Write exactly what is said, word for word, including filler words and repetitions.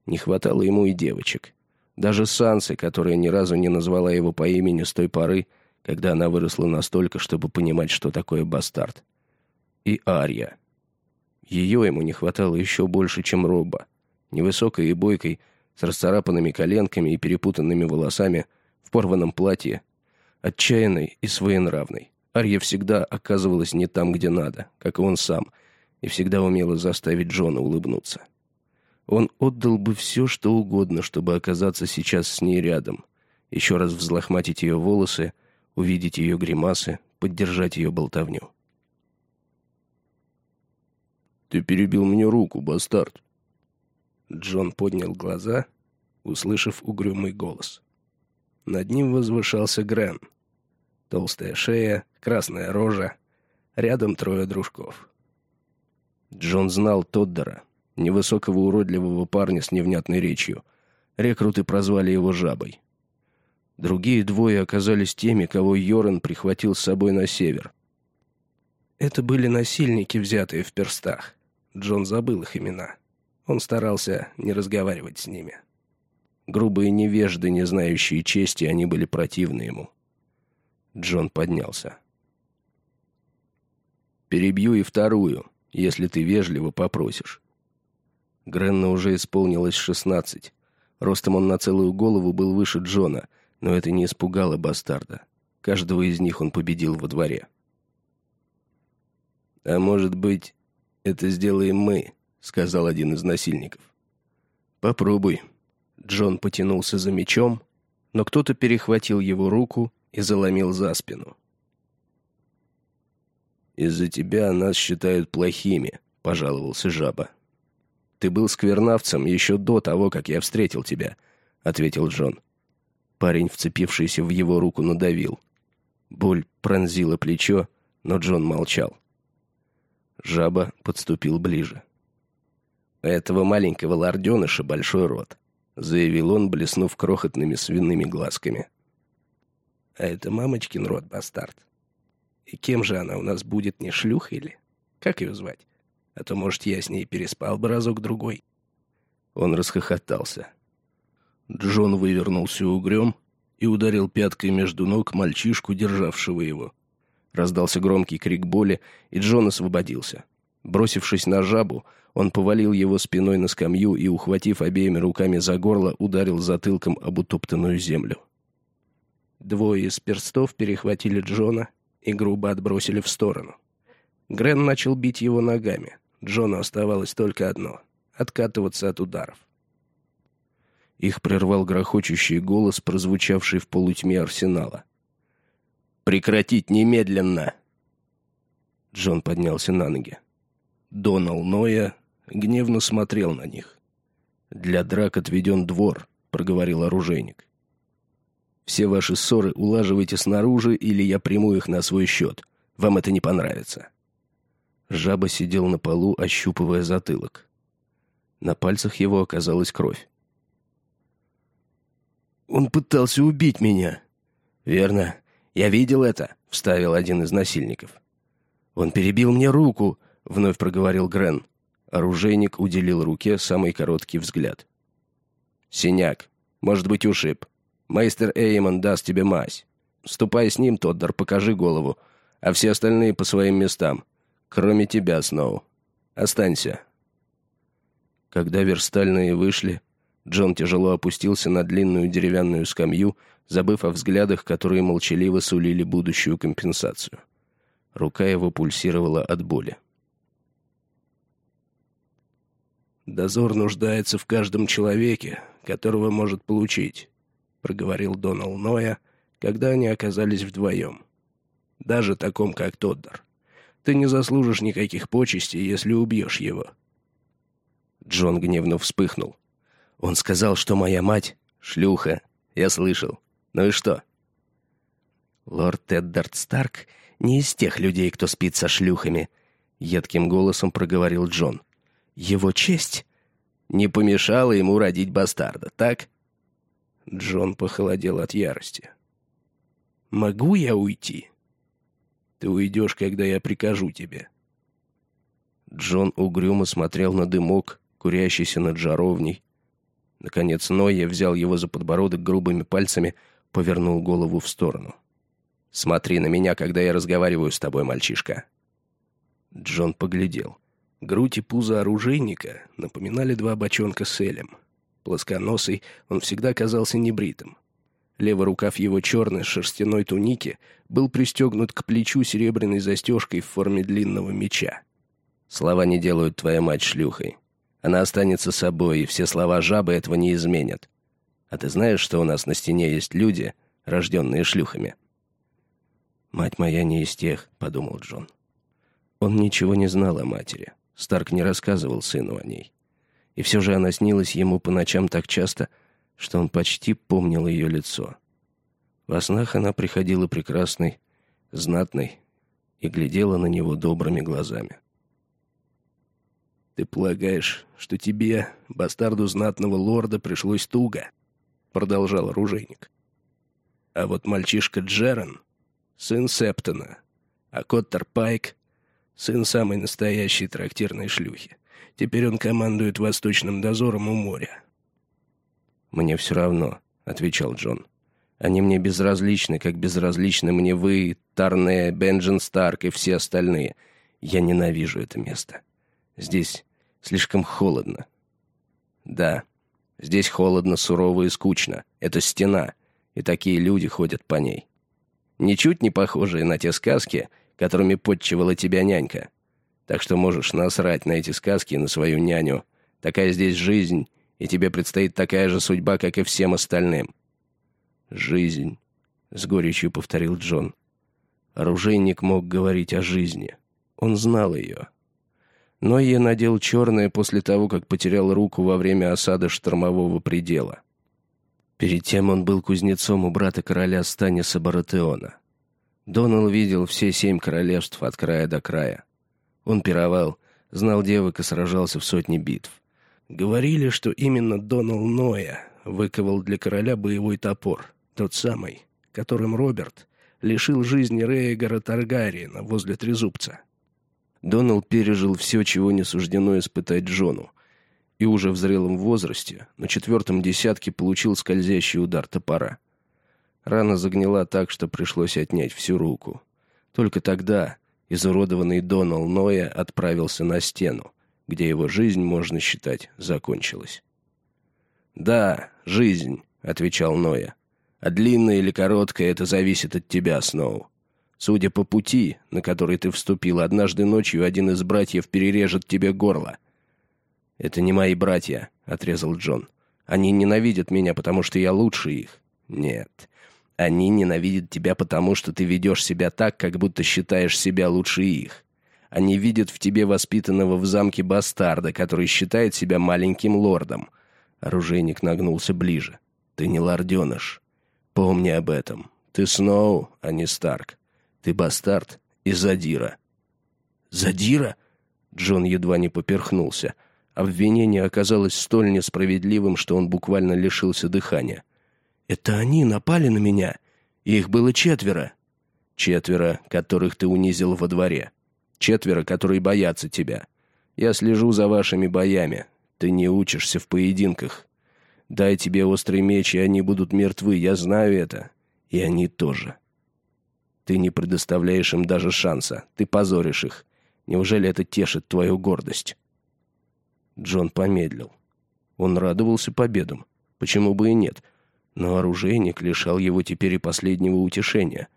Не хватало ему и девочек. Даже Сансы, которая ни разу не назвала его по имени с той поры, когда она выросла настолько, чтобы понимать, что такое бастард. И Арья. Ее ему не хватало еще больше, чем Робба. Невысокой и бойкой, с расцарапанными коленками и перепутанными волосами, в порванном платье, отчаянной и своенравной. Арья всегда оказывалась не там, где надо, как и он сам, и всегда умела заставить Джона улыбнуться. Он отдал бы все, что угодно, чтобы оказаться сейчас с ней рядом, еще раз взлохматить ее волосы, увидеть ее гримасы, поддержать ее болтовню. «Ты перебил мне руку, бастард!» Джон поднял глаза, услышав угрюмый голос. Над ним возвышался Грен. Толстая шея, красная рожа, рядом трое дружков. Джон знал Тоддера, невысокого уродливого парня с невнятной речью. Рекруты прозвали его Жабой. Другие двое оказались теми, кого Йоран прихватил с собой на север. Это были насильники, взятые в перстах. Джон забыл их имена. Он старался не разговаривать с ними. Грубые невежды, не знающие чести, они были противны ему. Джон поднялся. «Перебью и вторую, если ты вежливо попросишь». Гренна уже исполнилось шестнадцать. Ростом он на целую голову был выше Джона, но это не испугало бастарда. Каждого из них он победил во дворе. «А может быть, это сделаем мы», — сказал один из насильников. «Попробуй». Джон потянулся за мечом, но кто-то перехватил его руку и заломил за спину. «Из-за тебя нас считают плохими», — пожаловался Жаба. «Ты был сквернавцем еще до того, как я встретил тебя», — ответил Джон. Парень, вцепившийся в его руку, надавил. Боль пронзила плечо, но Джон молчал. Жаба подступил ближе. «У этого маленького лорденыша большой рот», — заявил он, блеснув крохотными свиными глазками. «А это мамочкин рот, бастард. И кем же она у нас будет, не шлюхой или? Как ее звать? А то, может, я с ней переспал бы разок-другой». Он расхохотался. Джон вывернулся угрём и ударил пяткой между ног мальчишку, державшего его. Раздался громкий крик боли, и Джон освободился. Бросившись на Жабу, он повалил его спиной на скамью и, ухватив обеими руками за горло, ударил затылком об утоптанную землю. Двое из перстов перехватили Джона и грубо отбросили в сторону. Грен начал бить его ногами. Джону оставалось только одно — откатываться от ударов. Их прервал грохочущий голос, прозвучавший в полутьме арсенала. «Прекратить немедленно!» Джон поднялся на ноги. Донал Ноя гневно смотрел на них. «Для драк отведен двор», — проговорил оружейник. «Все ваши ссоры улаживайте снаружи, или я приму их на свой счет. Вам это не понравится». Жаба сидел на полу, ощупывая затылок. На пальцах его оказалась кровь. «Он пытался убить меня». «Верно. Я видел это», — вставил один из насильников. «Он перебил мне руку», — вновь проговорил Грен. Оружейник уделил руке самый короткий взгляд. «Синяк. Может быть, ушиб. Мейстер Эймон даст тебе мазь. Ступай с ним, Тоддер, покажи голову, а все остальные по своим местам. Кроме тебя, Сноу. Останься». Когда верстальные вышли, Джон тяжело опустился на длинную деревянную скамью, забыв о взглядах, которые молчаливо сулили будущую компенсацию. Рука его пульсировала от боли. «Дозор нуждается в каждом человеке, которого может получить», — проговорил Донал Ноя, когда они оказались вдвоем. «Даже таком, как Тоддер. Ты не заслужишь никаких почестей, если убьешь его». Джон гневно вспыхнул. «Он сказал, что моя мать — шлюха. Я слышал. Ну и что?» «Лорд Эддард Старк не из тех людей, кто спит со шлюхами», — едким голосом проговорил Джон. «Его честь не помешала ему родить бастарда, так?» Джон похолодел от ярости. «Могу я уйти?» «Ты уйдешь, когда я прикажу тебе». Джон угрюмо смотрел на дымок, курящийся над жаровней. Наконец Нойя взял его за подбородок грубыми пальцами, повернул голову в сторону. «Смотри на меня, когда я разговариваю с тобой, мальчишка». Джон поглядел. Грудь и пузо оружейника напоминали два бочонка с элем. Плосконосый, он всегда казался небритым. Левый рукав его черной шерстяной туники был пристегнут к плечу серебряной застежкой в форме длинного меча. «Слова не делают твою мать шлюхой. Она останется собой, и все слова жабы этого не изменят. А ты знаешь, что у нас на стене есть люди, рожденные шлюхами?» «Мать моя не из тех», — подумал Джон. Он ничего не знал о матери. Старк не рассказывал сыну о ней. И все же она снилась ему по ночам так часто, что он почти помнил ее лицо. Во снах она приходила прекрасной, знатной и глядела на него добрыми глазами. «Ты полагаешь, что тебе, бастарду знатного лорда, пришлось туго?» — продолжал оружейник. «А вот мальчишка Джерон, сын Септона, а Коттер Пайк — сын самой настоящей трактирной шлюхи. Теперь он командует восточным дозором у моря». «Мне все равно», — отвечал Джон. «Они мне безразличны, как безразличны мне вы, Тарне, Бенджен Старк и все остальные. Я ненавижу это место. Здесь слишком холодно». «Да, здесь холодно, сурово и скучно. Это стена, и такие люди ходят по ней. Ничуть не похожие на те сказки, которыми подчивала тебя нянька. Так что можешь насрать на эти сказки и на свою няню. Такая здесь жизнь, и тебе предстоит такая же судьба, как и всем остальным». «Жизнь», — с горечью повторил Джон. Оружейник мог говорить о жизни. Он знал ее. Нойя надел черное после того, как потерял руку во время осады штормового предела. Перед тем он был кузнецом у брата короля Станиса Баратеона. Донал видел все семь королевств от края до края. Он пировал, знал девок и сражался в сотне битв. Говорили, что именно Донал Нойя выковал для короля боевой топор, тот самый, которым Роберт лишил жизни Рейгара Таргариена возле Трезубца. Донал пережил все, чего не суждено испытать Джону, и уже в зрелом возрасте, на четвертом десятке, получил скользящий удар топора. Рана загнила так, что пришлось отнять всю руку. Только тогда изуродованный Донал Нойя отправился на стену, где его жизнь, можно считать, закончилась. «Да, жизнь», — отвечал Нойя. «А длинная или короткая, это зависит от тебя, Сноу. Судя по пути, на который ты вступил, однажды ночью один из братьев перережет тебе горло». «Это не мои братья», — отрезал Джон. «Они ненавидят меня, потому что я лучше их». «Нет, они ненавидят тебя, потому что ты ведешь себя так, как будто считаешь себя лучше их. Они видят в тебе воспитанного в замке бастарда, который считает себя маленьким лордом». Оружейник нагнулся ближе. «Ты не лорденыш. Помни об этом. Ты Сноу, а не Старк. Ты бастард и задира». «Задира?» Джон едва не поперхнулся. Обвинение оказалось столь несправедливым, что он буквально лишился дыхания. «Это они напали на меня? Их было четверо». «Четверо, которых ты унизил во дворе. Четверо, которые боятся тебя. Я слежу за вашими боями. Ты не учишься в поединках. Дай тебе острый меч, и они будут мертвы, я знаю это. И они тоже. Ты не предоставляешь им даже шанса. Ты позоришь их. Неужели это тешит твою гордость?» Джон помедлил. Он радовался победам. Почему бы и нет? Но оружейник лишал его теперь и последнего утешения.